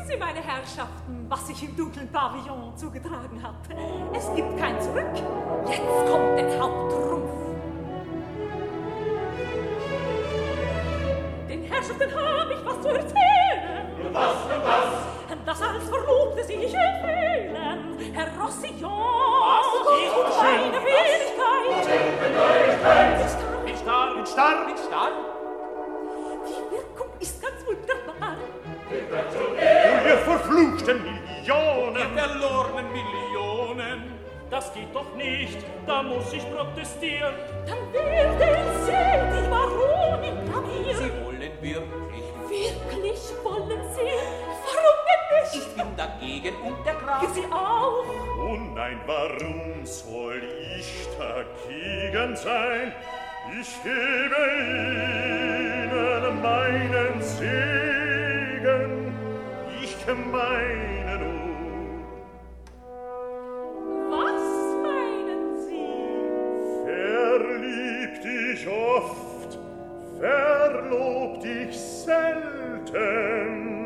Sie, meine Herrschaften, was sich im dunklen Pavillon zugetragen hat. Es gibt kein Zurück. Jetzt kommt der Haupttrumpf. Den Herrschaften habe ich was zu erzählen. Und was, und was? Das als Verlobte sich empfehlen. Herr Rossillon. Was? Und meine Wenigkeit. Bin starr. Bin starr. Bin starr. Die Wirkung ist ganz wunderbar. Du, ihr verfluchten Millionen! Ihr verlorenen Millionen! Das geht doch nicht, da muss ich protestieren. Dann werden Sie die Baronin blamieren. Sie wollen wirklich. Wirklich wollen Sie? Warum denn nicht? Ich bin dagegen und der Graf. Sie auch. Oh nein, warum soll ich dagegen sein? Ich gebe Ihnen meinen Segen, ich meine nur. Was meinen Sie? Verliebt ich oft, verlobt ich selten.